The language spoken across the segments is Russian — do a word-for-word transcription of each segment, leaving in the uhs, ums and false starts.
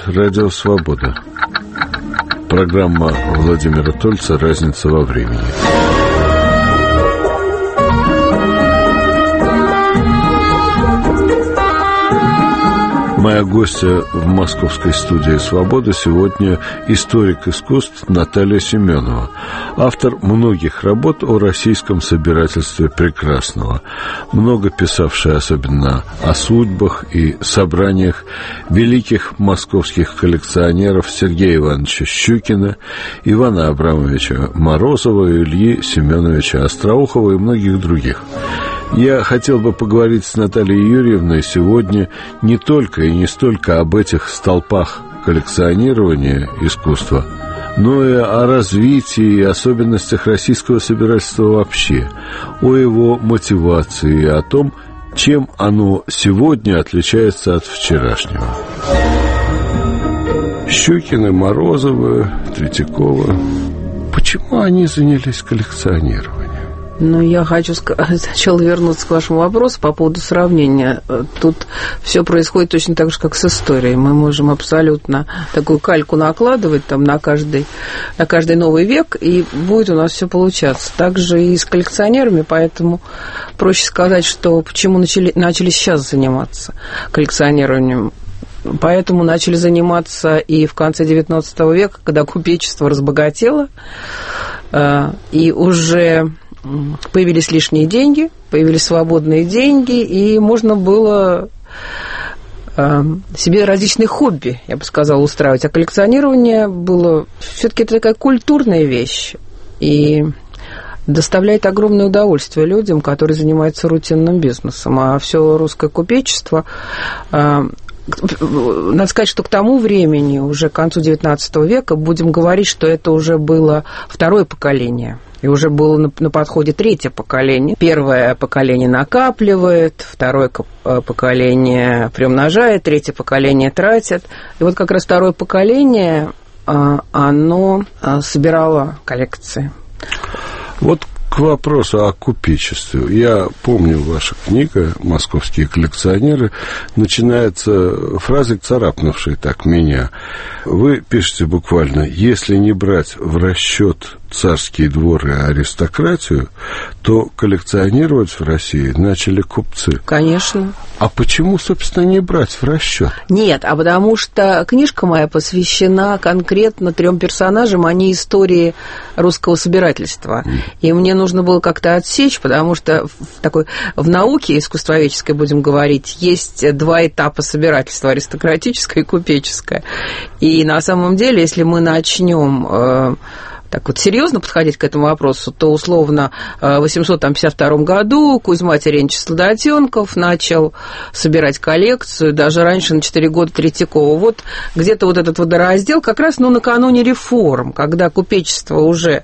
Радио Свобода. Программа Владимира Тольца «Разница во времени». Моя гостья в московской студии «Свобода» сегодня историк искусств Наталья Семенова, автор многих работ о российском собирательстве прекрасного, много писавшая особенно о судьбах и собраниях великих московских коллекционеров Сергея Ивановича Щукина, Ивана Абрамовича Морозова, Ильи Семеновича Остроухова и многих других. Я хотел бы поговорить с Натальей Юрьевной сегодня не только и не столько об этих столпах коллекционирования искусства, но и о развитии и особенностях российского собирательства вообще, о его мотивации и о том, чем оно сегодня отличается от вчерашнего. Щукины, Морозовы, Третьякова. Почему они занялись коллекционированием? Ну, я хочу сначала вернуться к вашему вопросу по поводу сравнения. Тут все происходит точно так же, как с историей. Мы можем абсолютно такую кальку накладывать там, на, каждый, на каждый новый век, и будет у нас все получаться. Так же и с коллекционерами, поэтому проще сказать, что почему начали, начали сейчас заниматься коллекционированием. Поэтому начали заниматься и в конце девятнадцатого века, когда купечество разбогатело, и уже появились лишние деньги, появились свободные деньги, и можно было э, себе различные хобби, я бы сказала, устраивать. А коллекционирование было... Все-таки это такая культурная вещь, и доставляет огромное удовольствие людям, которые занимаются рутинным бизнесом. А все русское купечество... Э, Надо сказать, что к тому времени, уже к концу девятнадцатого века, будем говорить, что это уже было второе поколение. И уже было на, на подходе третье поколение. Первое поколение накапливает, второе поколение приумножает, третье поколение тратит. И вот как раз второе поколение, оно собирало коллекции. Вот к вопросу о купечестве. Я помню, ваша книга «Московские коллекционеры» начинается фразой, царапнувшей так меня. Вы пишете буквально: если не брать в расчет царские дворы и аристократию, то коллекционировать в России начали купцы. Конечно. А почему, собственно, не брать в расчет? Нет, а потому что книжка моя посвящена конкретно трем персонажам, они истории русского собирательства. Mm. И мне нужно было как-то отсечь, потому что в, такой, в науке искусствоведческой, будем говорить, есть два этапа собирательства: аристократическое и купеческое. И на самом деле, если мы начнем... Э, так вот серьезно подходить к этому вопросу, то условно в восемьсот пятьдесят втором году Кузьма Терентьевич Сладотенков начал собирать коллекцию, даже раньше, на четыре года, Третьякова. Вот где-то вот этот водораздел как раз ну, накануне реформ, когда купечество уже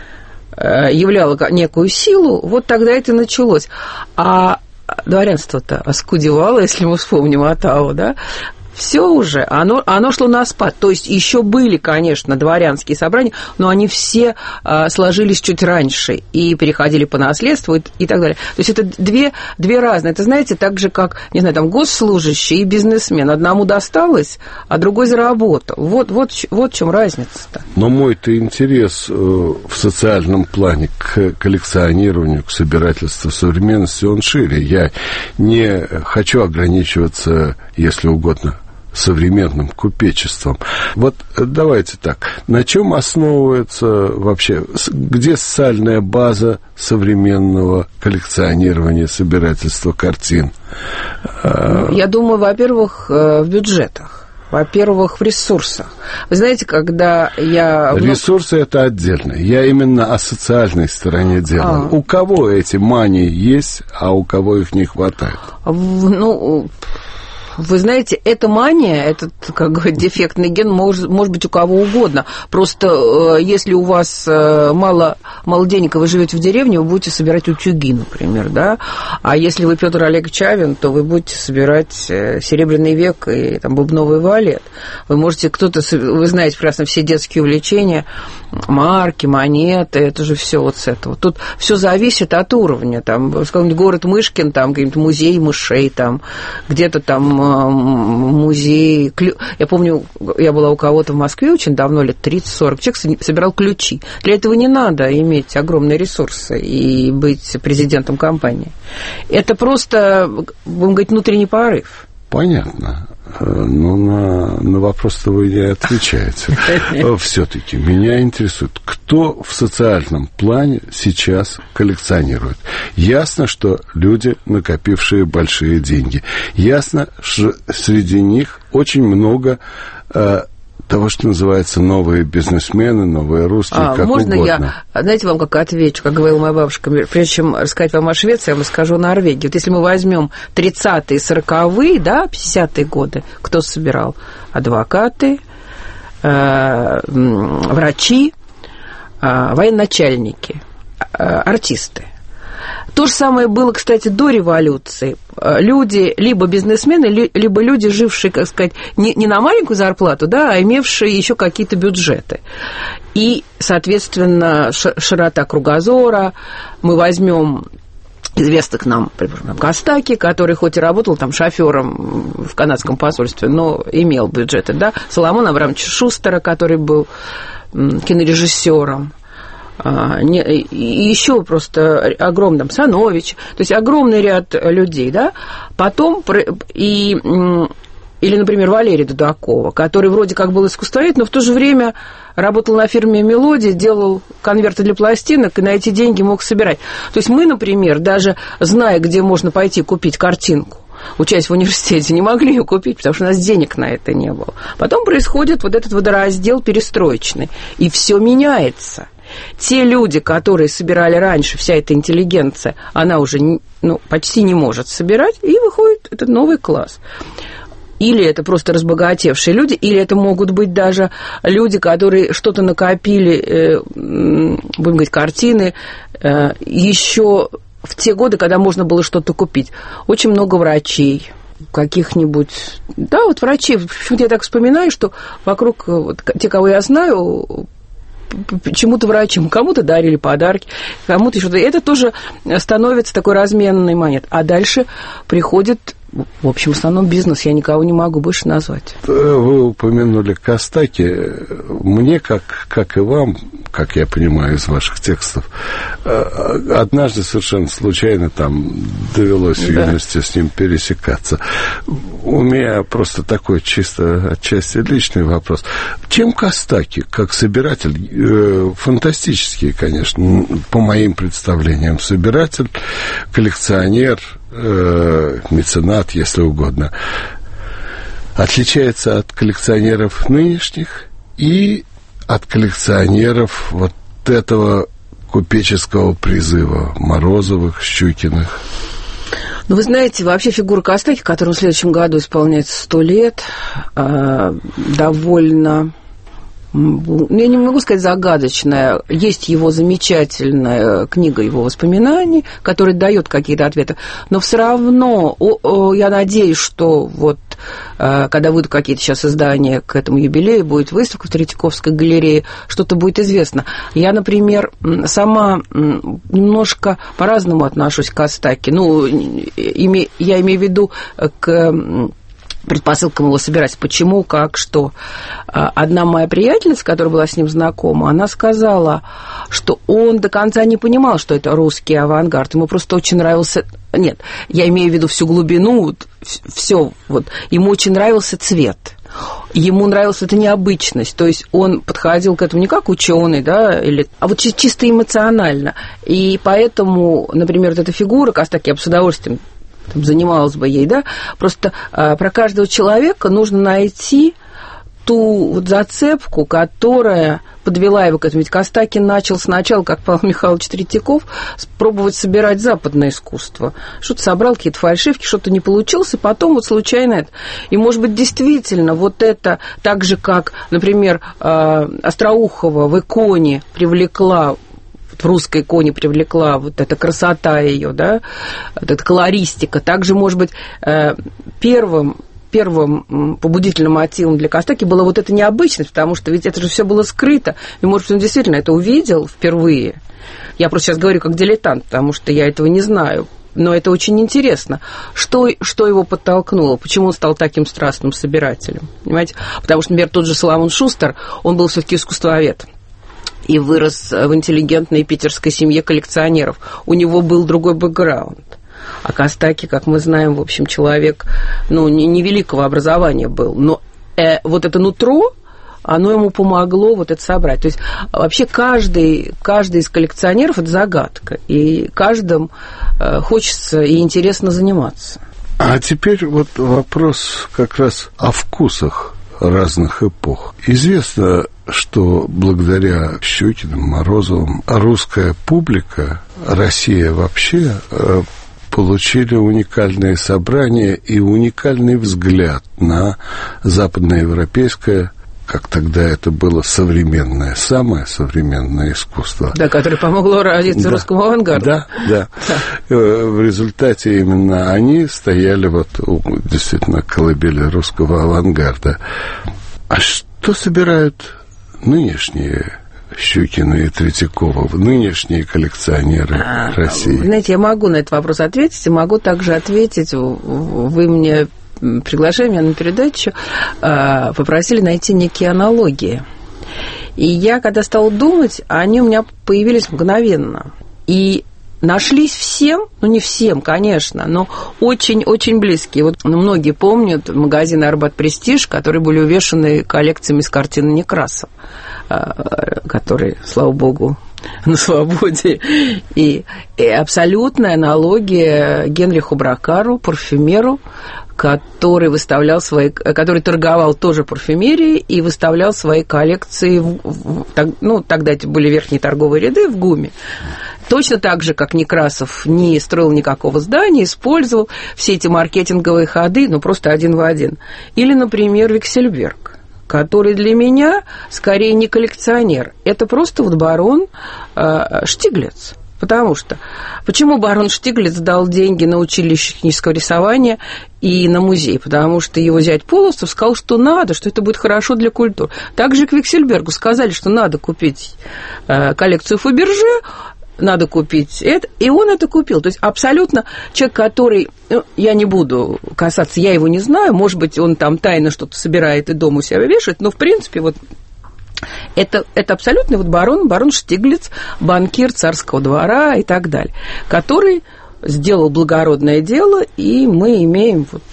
являло некую силу, вот тогда это и началось. А дворянство-то оскудевало, если мы вспомним Отаву, да? Все уже, оно, оно шло на спад. То есть еще были, конечно, дворянские собрания, но они все а, сложились чуть раньше и переходили по наследству и, и так далее. То есть это две, две разные. Это, знаете, так же, как, не знаю, там, госслужащий и бизнесмен. Одному досталось, а другой заработал. Вот, вот, вот в чем разница-то. Но мой-то интерес э, в социальном плане к коллекционированию, к собирательству современности, он шире. Я не хочу ограничиваться, если угодно, современным купечеством. Вот давайте так. На чем основывается вообще, где социальная база современного коллекционирования, собирательства картин? Я думаю, во-первых, в бюджетах. Во-первых, в ресурсах. Вы знаете, когда я... Ресурсы – это отдельно. Я именно о социальной стороне дела. А. У кого эти мании есть, а у кого их не хватает? Ну... Вы знаете, эта мания, этот, как говорят, дефектный ген может, может быть у кого угодно. Просто если у вас мало, мало денег, и вы живете в деревне, вы будете собирать утюги, например, да? А если вы Петр Олегович Чавин, то вы будете собирать Серебряный век и там бубновый валет. Вы можете, кто-то, вы знаете прекрасно все детские увлечения, марки, монеты, это же все вот с этого. Тут все зависит от уровня. Там, скажем, город Мышкин, там, какой-нибудь музей мышей, там, где-то там музей. Я помню, я была у кого-то в Москве очень давно, лет тридцать-сорок, человек собирал ключи. Для этого не надо иметь огромные ресурсы и быть президентом компании. Это просто, будем говорить, внутренний порыв. Понятно. Но на, на вопрос-то вы не отвечаете. Все-таки меня интересует, кто в социальном плане сейчас коллекционирует. Ясно, что люди, накопившие большие деньги. Ясно, что среди них очень много э, того, что называется новые бизнесмены, новые русские, а, как можно угодно. Я, знаете, вам как отвечу, как говорила моя бабушка, прежде чем рассказать вам о Швеции, я вам скажу о Норвегии. Вот если мы возьмем тридцатые, сороковые, да, пятидесятые годы, кто собирал? Адвокаты, э, врачи, э, военачальники, э, артисты. То же самое было, кстати, до революции. Люди, либо бизнесмены, либо люди, жившие, как сказать, не, не на маленькую зарплату, да, а имевшие еще какие-то бюджеты. И, соответственно, широта кругозора. Мы возьмем известных нам, например, Костаки, который хоть и работал там шофером в канадском посольстве, но имел бюджеты, да, Соломона Абрамовича Шустера, который был кинорежиссером. И еще просто огромный, там, Санович, то есть огромный ряд людей, да, потом, и, или, например, Валерий Дудакова, который вроде как был искусствовед, но в то же время работал на фирме «Мелодия», делал конверты для пластинок и на эти деньги мог собирать. То есть мы, например, даже зная, где можно пойти купить картинку, учась в университете, не могли ее купить, потому что у нас денег на это не было. Потом происходит вот этот водораздел перестроечный, и все меняется. Те люди, которые собирали раньше, вся эта интеллигенция, она уже ну, почти не может собирать, и выходит этот новый класс. Или это просто разбогатевшие люди, или это могут быть даже люди, которые что-то накопили, э, будем говорить, картины, э, еще в те годы, когда можно было что-то купить. Очень много врачей, каких-нибудь... Да, вот врачи. Почему-то я так вспоминаю, что вокруг, вот, те, кого я знаю... Почему-то врачам, кому-то дарили подарки, кому-то еще. Это тоже становится такой разменной монетой. А дальше приходит, в общем, в основном бизнес. Я никого не могу больше назвать. Вы упомянули Костаки. Мне, как, как и вам, как я понимаю из ваших текстов, однажды совершенно случайно там довелось в юности да. с ним пересекаться. У меня просто такой чисто отчасти личный вопрос. Чем Костаки, как собиратель, э, фантастический, конечно, по моим представлениям, собиратель, коллекционер, э, меценат, если угодно, отличается от коллекционеров нынешних и от коллекционеров вот этого купеческого призыва Морозовых, Щукиных? Ну, вы знаете, вообще фигура Костаки, которому в следующем году исполняется сто лет, довольно, я не могу сказать загадочная. Есть его замечательная книга его воспоминаний, которая дает какие-то ответы, но все равно я надеюсь, что вот когда выйдут какие-то сейчас издания к этому юбилею, будет выставка в Третьяковской галерее, что-то будет известно. Я, например, сама немножко по-разному отношусь к Костаки. Ну, я имею в виду к предпосылкам его собирать. Почему, как, что. Одна моя приятельница, которая была с ним знакома, она сказала, что он до конца не понимал, что это русский авангард. Ему просто очень нравился... Нет, я имею в виду всю глубину, все. Вот. Ему очень нравился цвет. Ему нравилась эта необычность. То есть он подходил к этому не как ученый, да, или, а вот чисто эмоционально. И поэтому, например, вот эта фигура Костаки, я бы с удовольствием там, занималась бы ей, да, просто а, про каждого человека нужно найти ту вот зацепку, которая подвела его к этому. Ведь Костакин начал сначала, как Павел Михайлович Третьяков, пробовать собирать западное искусство. Что-то собрал, какие-то фальшивки, что-то не получилось, и потом вот случайно это. И, может быть, действительно, вот это, так же, как, например, Остроухова в иконе привлекла, в русской иконе привлекла вот эта красота ее, да, вот эта колористика. Также, может быть, первым Первым побудительным мотивом для Костаки была вот эта необычность, потому что ведь это же все было скрыто. И, может быть, он действительно это увидел впервые. Я просто сейчас говорю как дилетант, потому что я этого не знаю. Но это очень интересно. Что, что его подтолкнуло? Почему он стал таким страстным собирателем? Понимаете? Потому что, например, тот же Соломон Шустер, он был все-таки искусствовед и вырос в интеллигентной питерской семье коллекционеров. У него был другой бэкграунд. А Костаки, как мы знаем, в общем, человек, ну, не, не великого образования был. Но э, вот это нутро, оно ему помогло вот это собрать. То есть вообще каждый, каждый из коллекционеров – это загадка. И каждым э, хочется и интересно заниматься. А теперь вот вопрос как раз о вкусах разных эпох. Известно, что благодаря Щукиным, Морозовым русская публика, Россия вообще, э, получили уникальные собрания и уникальный взгляд на западноевропейское, как тогда это было, современное, самое современное искусство. Да, которое помогло родиться да, русскому авангарду. Да, да, да. В результате именно они стояли вот у, действительно, колыбели русского авангарда. А что собирают нынешние Щукины и Третьякова, нынешние коллекционеры а, России? Знаете, я могу на этот вопрос ответить, и могу также ответить, вы мне... приглашая меня на передачу, попросили найти некие аналогии. И я, когда стала думать, они у меня появились мгновенно. И нашлись всем, ну не всем, конечно, но очень-очень близкие. Вот многие помнят магазин «Арбат Престиж», которые были увешаны коллекциями с картин Некрасова, который, слава богу, на свободе. И, и абсолютная аналогия Генриху Бракару, парфюмеру, который выставлял свои, который торговал тоже парфюмерией и выставлял свои коллекции, в, в, ну, тогда это были верхние торговые ряды в ГУМе. Точно так же, как Некрасов не строил никакого здания, использовал все эти маркетинговые ходы, ну, просто один в один. Или, например, Виксельберг, который для меня скорее не коллекционер. Это просто вот барон э, Штиглиц. Потому что... Почему барон Штиглиц дал деньги на училище технического рисования и на музей? Потому что его зять Полосов сказал, что надо, что это будет хорошо для культуры. Также к Виксельбергу сказали, что надо купить э, коллекцию Фаберже, надо купить это, и он это купил. То есть абсолютно человек, который, ну, я не буду касаться, я его не знаю, может быть, он там тайно что-то собирает и дома у себя вешает, но, в принципе, вот это, это абсолютный вот барон, барон Штиглиц, банкир царского двора и так далее, который сделал благородное дело, и мы имеем вот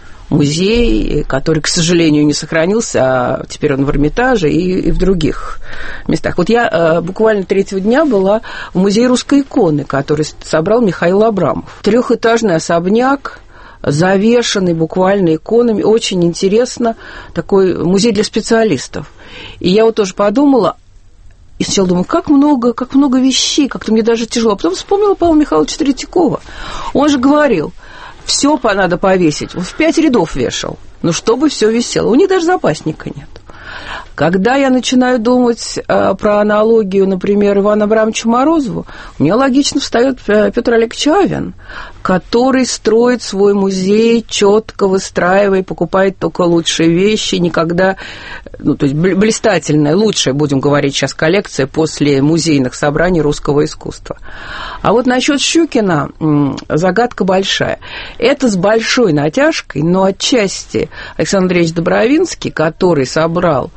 музей, который, к сожалению, не сохранился, а теперь он в Эрмитаже и, и в других местах. Вот я э, буквально третьего дня была в музее русской иконы, который собрал Михаил Абрамов. Трехэтажный особняк, завешенный буквально иконами, очень интересно, такой музей для специалистов. И я вот тоже подумала, и сначала думаю, как много, как много вещей, как-то мне даже тяжело. А потом вспомнила Павла Михайловича Третьякова. Он же говорил, все надо повесить. В пять рядов вешал. Ну, чтобы все висело. У них даже запасника нет. Когда я начинаю думать э, про аналогию, например, Ивану Абрамовичу Морозову, мне логично встает Петр Олегович Авен, который строит свой музей, четко выстраивая, покупает только лучшие вещи, никогда, ну, то есть блистательная, лучшая, будем говорить сейчас, коллекция после музейных собраний русского искусства. А вот насчет Щукина загадка большая. Это с большой натяжкой, но отчасти Александр Андреевич Добровинский, который собрал,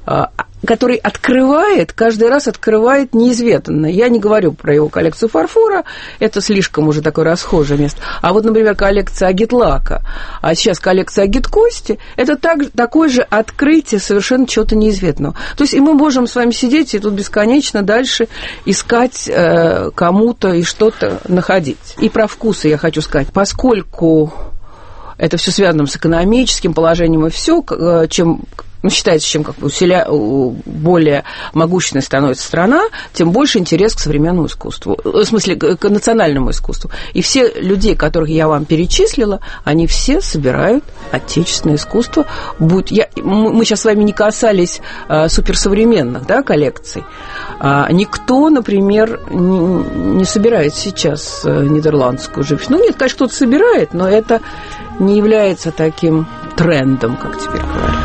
который открывает, каждый раз открывает неизведанное. Я не говорю про его коллекцию фарфора, это слишком уже такое расхожее место. А вот, например, коллекция агитлака, а сейчас коллекция агиткости, это так, такое же открытие совершенно чего-то неизведанного. То есть и мы можем с вами сидеть и тут бесконечно дальше искать э, кому-то и что-то находить. И про вкусы я хочу сказать, поскольку это все связано с экономическим положением и все, чем... Ну, считается, чем как бы усиля... более могущественной становится страна, тем больше интерес к современному искусству, в смысле, к национальному искусству. И все людей, которых я вам перечислила, они все собирают отечественное искусство. Будь... я... Мы сейчас с вами не касались а, суперсовременных, да, коллекций. А, никто, например, не, не собирает сейчас нидерландскую живопись. Ну, нет, конечно, кто-то собирает, но это не является таким трендом, как теперь говорят.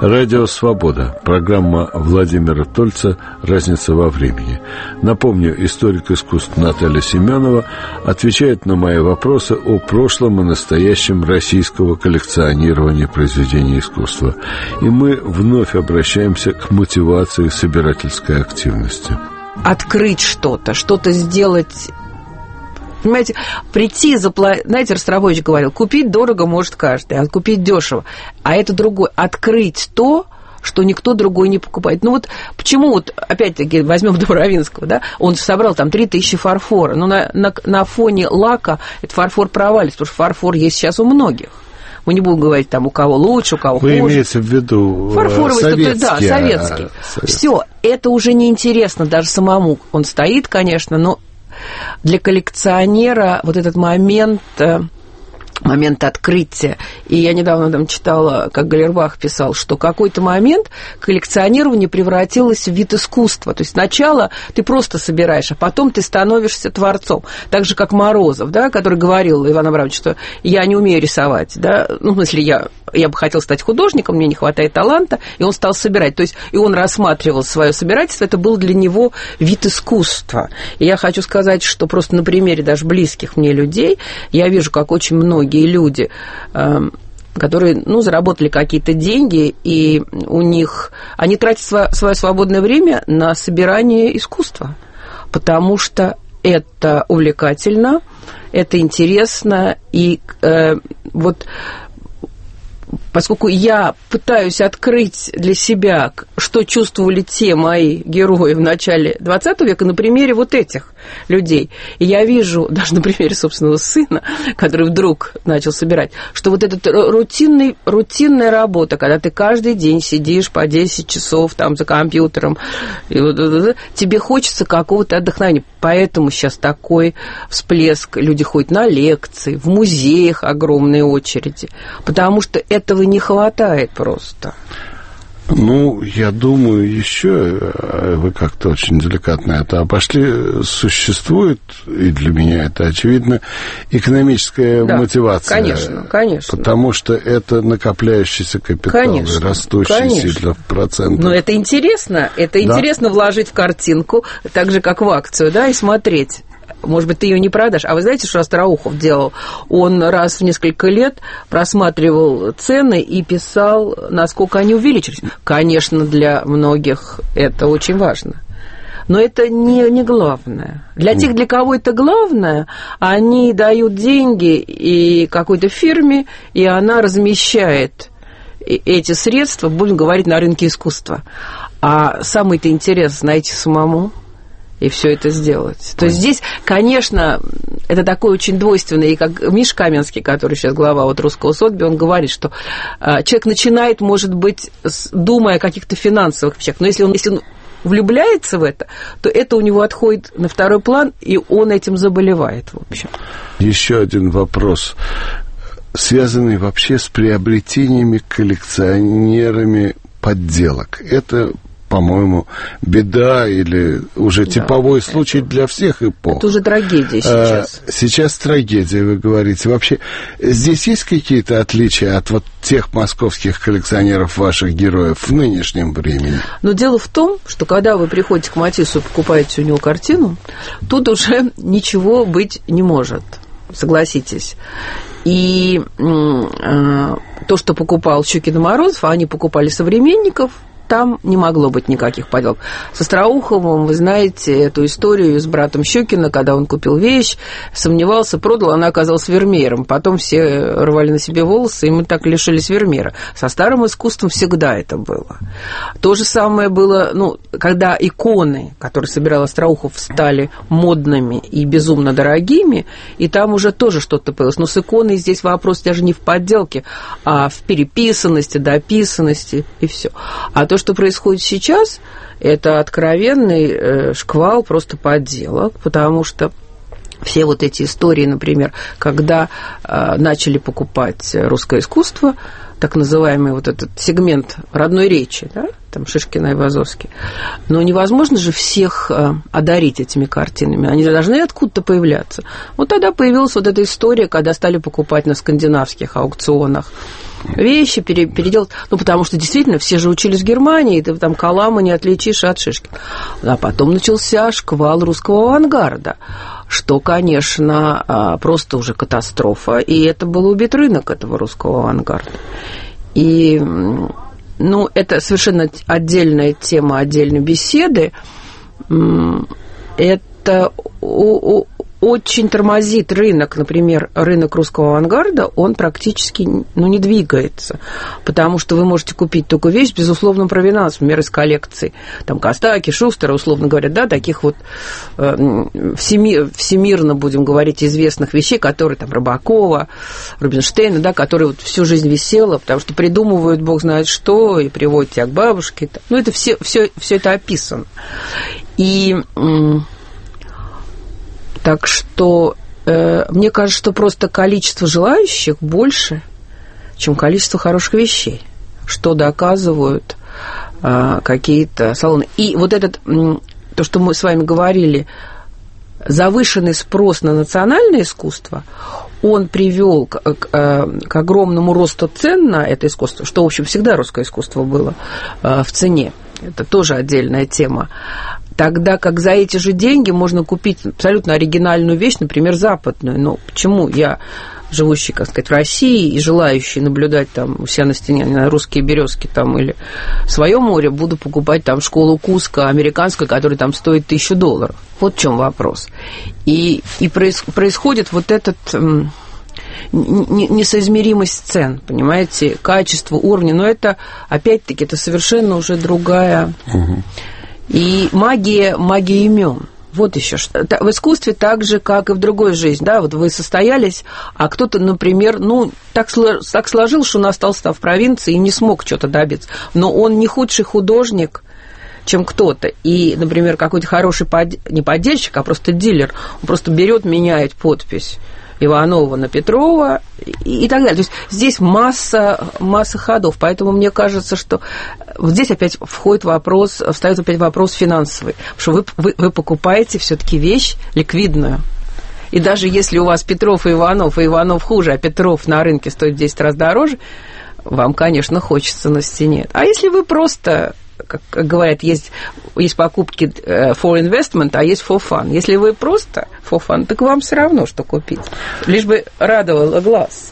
Радио «Свобода». Программа Владимира Тольца «Разница во времени». Напомню, историк искусств Наталья Семенова отвечает на мои вопросы о прошлом и настоящем российского коллекционирования произведений искусства. И мы вновь обращаемся к мотивации собирательской активности. Открыть что-то, что-то сделать... Понимаете, прийти, заплатить... Знаете, Ростропович говорил, купить дорого может каждый, а купить дешево. А это другое. Открыть то, что никто другой не покупает. Ну вот почему, вот опять-таки, возьмем Добровинского, да, он собрал там три тысячи фарфора, но на, на, на фоне лака этот фарфор провалится, потому что фарфор есть сейчас у многих. Мы не будем говорить, там, у кого лучше, у кого Вы хуже. Вы имеете в виду фарфоровый, советский? Да, советский. А, все, это уже неинтересно даже самому. Он стоит, конечно, но для коллекционера вот этот момент, момент открытия. И я недавно там читала, как Галербах писал, что какой-то момент коллекционирование превратилось в вид искусства. То есть сначала ты просто собираешь, а потом ты становишься творцом. Так же, как Морозов, да, который говорил, Иван Абрамович, что я не умею рисовать. Да? Ну, в смысле, я, я бы хотел стать художником, мне не хватает таланта, и он стал собирать. То есть и он рассматривал свое собирательство, это был для него вид искусства. И я хочу сказать, что просто на примере даже близких мне людей я вижу, как очень многие люди, которые, ну, заработали какие-то деньги, и у них... Они тратят свое свободное время на собирание искусства, потому что это увлекательно, это интересно, и э, вот... Поскольку я пытаюсь открыть для себя, что чувствовали те мои герои в начале двадцатого века на примере вот этих людей. И я вижу, даже на примере собственного сына, который вдруг начал собирать, что вот эта рутинный, рутинная работа, когда ты каждый день сидишь по десять часов там за компьютером, и вот, тебе хочется какого-то отдохновения. Поэтому сейчас такой всплеск. Люди ходят на лекции, в музеях огромные очереди, потому что этого не хватает просто. Ну, я думаю, еще вы как-то очень деликатно это обошли. Существует, и для меня это очевидно, экономическая да, мотивация. Конечно, конечно. Потому что это накопляющийся капитал, конечно, растущий конечно. Сильно в процентах. Но это интересно. Это да. интересно вложить в картинку, так же, как в акцию, да, и смотреть. Может быть, ты ее не продашь. А вы знаете, что Остроухов делал? Он раз в несколько лет просматривал цены и писал, насколько они увеличились. Конечно, для многих это очень важно. Но это не, не главное. Для тех, для кого это главное, они дают деньги и какой-то фирме, и она размещает эти средства, будем говорить, на рынке искусства. А самый-то интерес найти самому и все это сделать. То есть здесь, конечно, это такое очень двойственное, и как Миша Каменский, который сейчас глава вот русского Сотби, он говорит, что э, человек начинает, может быть, с, думая о каких-то финансовых вещах, но если он, если он влюбляется в это, то это у него отходит на второй план, и он этим заболевает, в общем. Еще один вопрос, связанный вообще с приобретениями коллекционерами подделок. Это, по-моему, беда или уже типовой да, случай это, для всех эпох. Это уже трагедия сейчас. А, сейчас трагедия, вы говорите. Вообще, здесь есть какие-то отличия от вот тех московских коллекционеров, ваших героев, в нынешнем времени? Но дело в том, что когда вы приходите к Матиссу и покупаете у него картину, тут уже ничего быть не может, согласитесь. И э, то, что покупал Щукин и Морозов, а они покупали современников, там не могло быть никаких подделок. С Остроуховым, вы знаете эту историю с братом Щукина, когда он купил вещь, сомневался, продал, она оказалась Вермеером. Потом все рвали на себе волосы, и мы так лишились Вермеера. Со старым искусством всегда это было. То же самое было, ну, когда иконы, которые собирал Остроухов, стали модными и безумно дорогими, и там уже тоже что-то появилось. Но с иконой здесь вопрос даже не в подделке, а в переписанности, дописанности и все. А то, что происходит сейчас, это откровенный шквал просто подделок, потому что все вот эти истории, например, когда начали покупать русское искусство, так называемый вот этот сегмент родной речи, да, там Шишкин и Айвазовский. Но невозможно же всех одарить этими картинами, они должны откуда-то появляться. Вот тогда появилась вот эта история, когда стали покупать на скандинавских аукционах вещи, пере, переделать, ну, потому что действительно все же учились в Германии, и ты там Калама не отличишь от Шишкина. А потом начался шквал русского авангарда, что, конечно, просто уже катастрофа, и это был убит рынок этого русского авангарда. И, ну, это совершенно отдельная тема отдельной беседы. Это очень тормозит рынок, например, рынок русского авангарда, он практически, ну, не двигается, потому что вы можете купить только вещь с безусловным провинансом, например, из коллекции, там, Костаки, Шустера, условно говоря, да, таких вот э, всемир, всемирно, будем говорить, известных вещей, которые, там, Рыбакова, Рубинштейна, да, которые вот всю жизнь висела, потому что придумывают бог знает что, и приводят тебя к бабушке, ну, это все, все, все это описано. И... Так что э, мне кажется, что просто количество желающих больше, чем количество хороших вещей, что доказывают э, какие-то салоны. И вот этот, э, то, что мы с вами говорили, завышенный спрос на национальное искусство, он привел к, к, к огромному росту цен на это искусство, что, в общем, всегда русское искусство было э, в цене. Это тоже отдельная тема. Тогда как за эти же деньги можно купить абсолютно оригинальную вещь, например, западную. Но почему я, живущий, как сказать, в России и желающий наблюдать там у себя на стене на русские березки там или свое море, буду покупать там школу Куско американскую, которая там стоит тысячу долларов? Вот в чем вопрос. И, и проис, происходит вот этот... несоизмеримость цен, понимаете, качество, уровня, но это, опять-таки, это совершенно уже другая... Угу. И магия, магия имен. Вот еще что. В искусстве так же, как и в другой жизни. Да, вот вы состоялись, а кто-то, например, ну, так, так сложилось, что он остался в провинции и не смог что-то добиться. Но он не худший художник, чем кто-то. И, например, какой-то хороший под... не поддельщик, а просто дилер, он просто берет, меняет подпись Иванова на Петрова и, и так далее. То есть здесь масса, масса ходов. Поэтому мне кажется, что вот здесь опять входит вопрос, встает опять вопрос финансовый. Потому что вы, вы, вы покупаете все-таки вещь ликвидную. И даже если у вас Петров и Иванов, и Иванов хуже, а Петров на рынке стоит в десять раз дороже, вам, конечно, хочется на стене. А если вы просто... Как говорят, есть, есть покупки for investment, а есть for fun. Если вы просто for fun, так вам все равно, что купить. Лишь бы радовало глаз.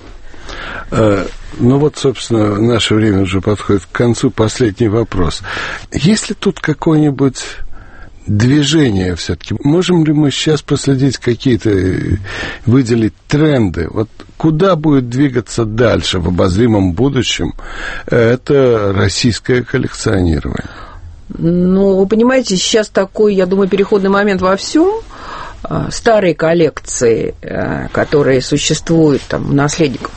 Ну вот, собственно, наше время уже подходит к концу. Последний вопрос. Есть ли тут какое-нибудь движение все-таки? Можем ли мы сейчас проследить какие-то, выделить тренды? Вот куда будет двигаться дальше в обозримом будущем это российское коллекционирование? Ну, вы понимаете, сейчас такой, я думаю, переходный момент во всем. Старые коллекции, которые существуют там, у наследников,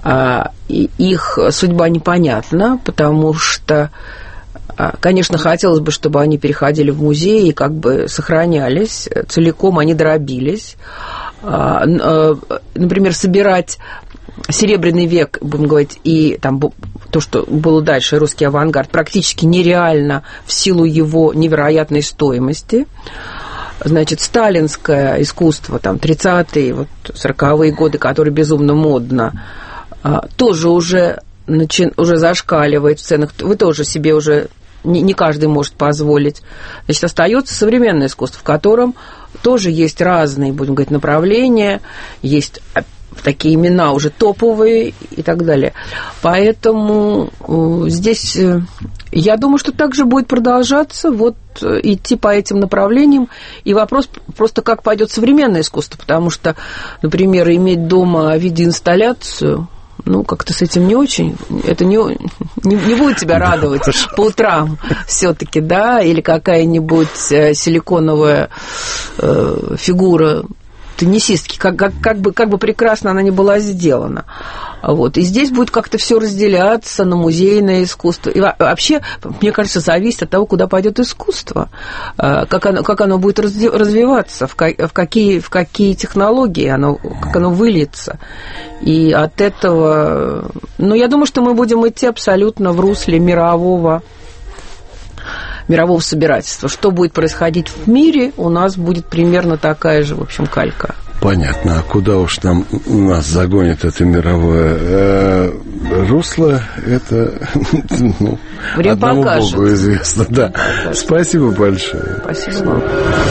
их судьба непонятна, потому что, конечно, хотелось бы, чтобы они переходили в музей и как бы сохранялись, целиком они дробились. Например, собирать Серебряный век, будем говорить, и там то, что было дальше, русский авангард, практически нереально в силу его невероятной стоимости. Значит, сталинское искусство, там, тридцатые, вот, сороковые годы, которое безумно модно, тоже уже, начи... уже зашкаливает в ценах. Вы тоже себе уже... Не, не каждый может позволить. Значит, остается современное искусство, в котором тоже есть разные, будем говорить, направления, есть такие имена уже топовые и так далее. Поэтому здесь, я думаю, что также будет продолжаться вот идти по этим направлениям. И вопрос просто, как пойдет современное искусство, потому что, например, иметь дома видеоинсталляцию, ну, как-то с этим не очень, это не, не, не будет тебя радовать по утрам все-таки, да, или какая-нибудь силиконовая э, фигура теннисистки, как, как, как, бы, как бы прекрасно она ни была сделана. Вот. И здесь будет как-то все разделяться на музейное искусство. И вообще, мне кажется, зависит от того, куда пойдет искусство, как оно, как оно будет развиваться, в какие, в какие технологии оно, как оно выльется. И от этого... Ну, я думаю, что мы будем идти абсолютно в русле мирового мирового собирательства. Что будет происходить в мире, у нас будет примерно такая же, в общем, калька. Понятно. А куда уж нам нас загонит это мировое э, русло, это ну, одному покажет. Богу известно. Да. Спасибо большое. Спасибо вам.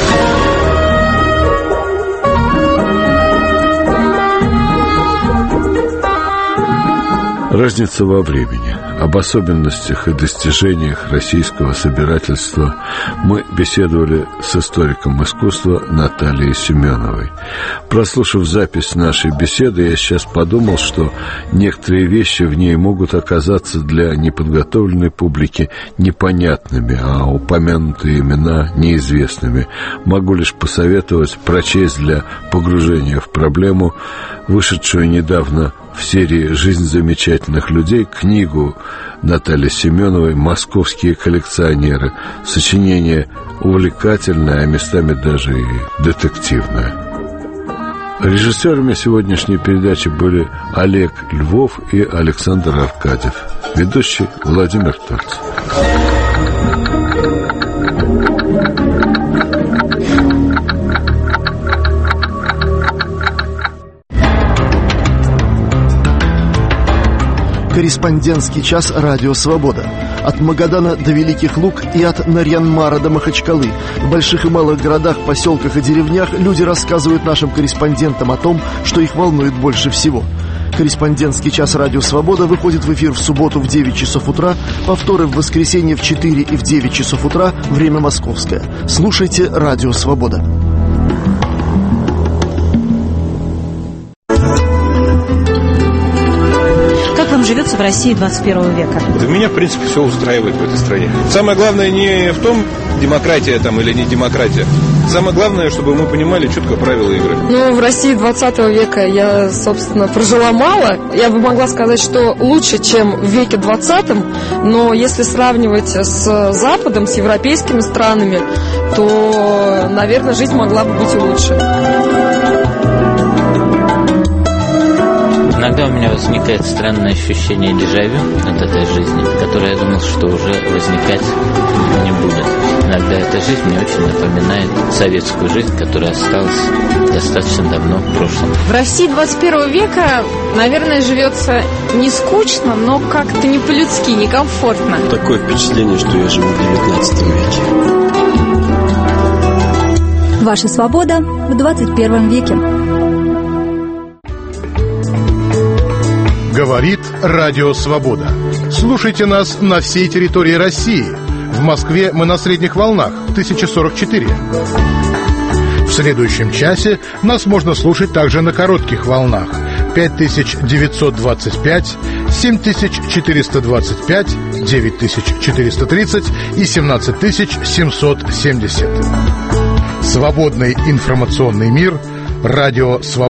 Разница во времени. Об особенностях и достижениях российского собирательства мы беседовали с историком искусства Натальей Семеновой. Прослушав запись нашей беседы, я сейчас подумал, что некоторые вещи в ней могут оказаться для неподготовленной публики непонятными, а упомянутые имена неизвестными. Могу лишь посоветовать прочесть для погружения в проблему вышедшую недавно в серии «Жизнь замечательных людей» книгу Натальи Семеновой «Московские коллекционеры». Сочинение увлекательное, а местами даже и детективное. Режиссерами сегодняшней передачи были Олег Львов и Александр Аркадьев. Ведущий Владимир Тольцев. Корреспондентский час «Радио Свобода». От Магадана до Великих Луг и от Нарьян-Мара до Махачкалы. В больших и малых городах, поселках и деревнях люди рассказывают нашим корреспондентам о том, что их волнует больше всего. Корреспондентский час «Радио Свобода» выходит в эфир в субботу в девять часов утра, повторы в воскресенье в четыре и в девять часов утра, время московское. Слушайте «Радио Свобода». Живется в России двадцать первого века. Да меня, в принципе, все устраивает в этой стране. Самое главное не в том, демократия там или не демократия. Самое главное, чтобы мы понимали четко правила игры. Ну, в России двадцатого века я, собственно, прожила мало. Я бы могла сказать, что лучше, чем в веке двадцатом. Но если сравнивать с Западом, с европейскими странами, то, наверное, жизнь могла бы быть и лучше. Иногда у меня возникает странное ощущение дежавю от этой жизни, которое я думал, что уже возникать не будет. Иногда эта жизнь мне очень напоминает советскую жизнь, которая осталась достаточно давно в прошлом. В России двадцать первого века, наверное, живется не скучно, но как-то не по-людски, некомфортно. Такое впечатление, что я живу в девятнадцатом веке. Ваша свобода в двадцать первом веке. Говорит Радио Свобода. Слушайте нас на всей территории России. В Москве мы на средних волнах тысяча сорок четыре. В следующем часе нас можно слушать также на коротких волнах пять тысяч девятьсот двадцать пять, семь тысяч четыреста двадцать пять, девять тысяч четыреста тридцать и семнадцать тысяч семьсот семьдесят. Свободный информационный мир. Радио Свобода.